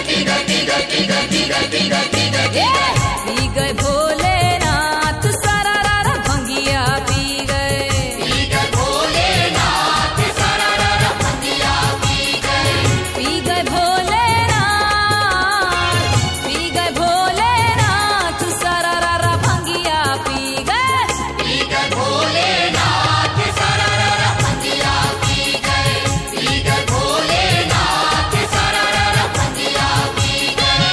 पी गए भोलेनाथ सरारा भंगिया पी गए। भोलेनाथ सरारा भंगिया पी गए। पी गए भोलेनाथ, पी गए भोलेनाथ सरारा भंगिया पी गए। भोलेनाथ सरारा भंगिया पी गए। भोलेनाथ सरारा भंगिया पी गए।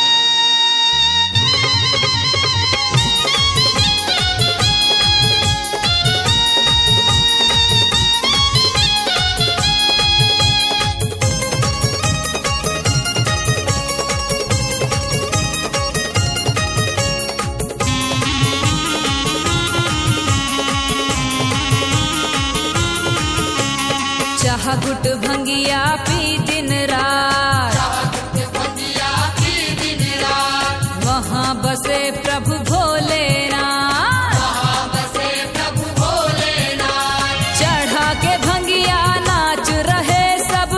चाह गुट भंगिया पी दिन रात, भंगिया पी दिन रात। वहाँ बसे प्रभु भोलेनाथ। बसे प्रभु भोलेनाथ। चढ़ा के भंगिया नाच रहे सब,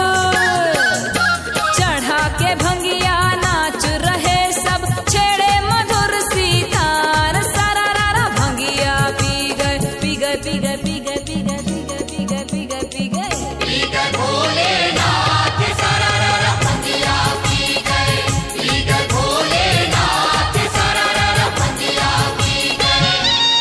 चढ़ा के भंगिया नाच रहे सब। छेड़े मधुर सीतार सरारा भंगिया पी गए। पी गए पी गए पी गए पी गए पी गए पी गए पी गए पी गए। भोलेनाथ सरारा भंगिया पी गए। भोलेनाथ सरारा भंगिया पी गए।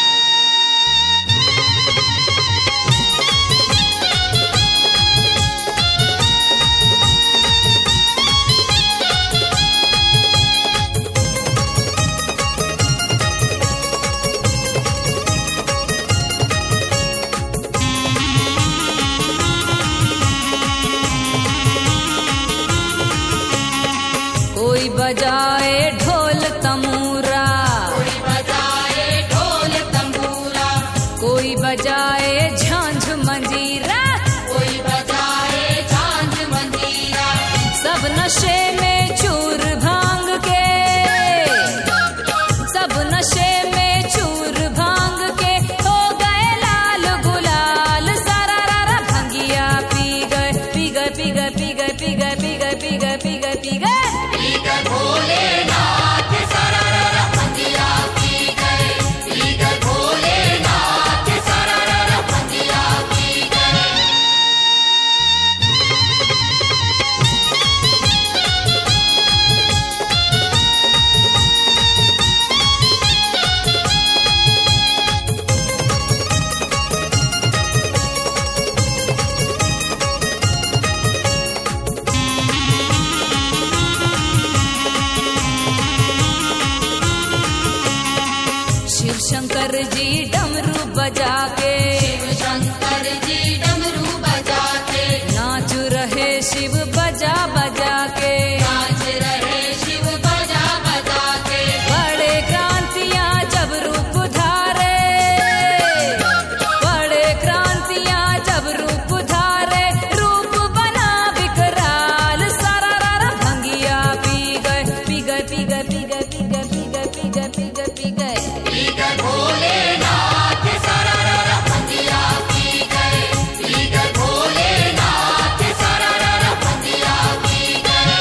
कोई बजाए ढोल तमूरा, कोई बजाए ढोल तंबूरा। कोई बजाए झांझ मंजीरा। कोई बजाए झांझ मंजीरा। सब नशे में चूर भांग के, सब नशे में चूर भांग के। हो गए लाल गुलाल सरारा भंगिया पी गए। पी गए पी गए पी गए पी गए पी गए पी गए पी गए पी गए। भोलेनाथ सरारा भंगिया पी गए। भोलेनाथ सरारा भंगिया पी गए। शिव शंकर जी डमरू बजा के, शंकर जी डमरू बजा के। नाच रहे शिव बजा बजा के। नाच रहे शिव बजा बजा के। बड़े क्रांतियां जब रूप धारे, बड़े क्रांतियां जब रूप धारे। रूप बना विकराल सरारा भंगिया पी गए। पी गए पी गए पी गए पी गए पी गए पी गए पी गए पी गए। भोलेनाथ सरारा भंगिया पी गए। भोलेनाथ सरारा भंगिया पी गए।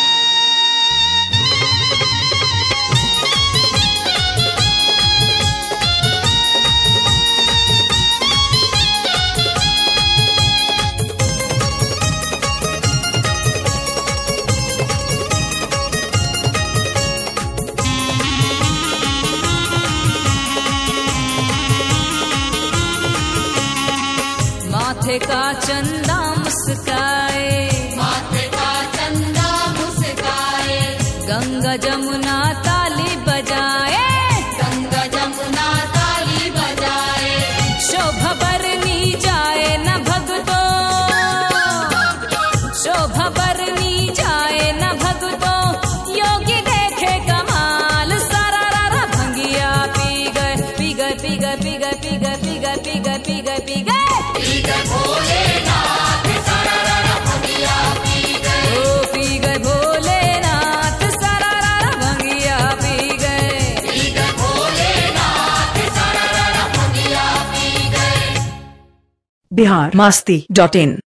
माथे का चंदा मुस्काए, माथे का चंदा मुस्काए। गंगा जमुना ताली बजाए। गंगा जमुना ताली बजाए। शोभा बरनी जाए न भगतो, शोभा बरनी जाए न भगतो। योगी देखे कमाल सरारा भंगिया पी गए। पी गए पी गए पी गए पी गए पी गए पी गए पी गए पी गए। भोलेनाथ सरारा भंगिया पी गए। ओ पी गए भोलेनाथ सरारा भंगिया पी गए। भोलेनाथ सरारा भंगिया पी गए। biharmasti.in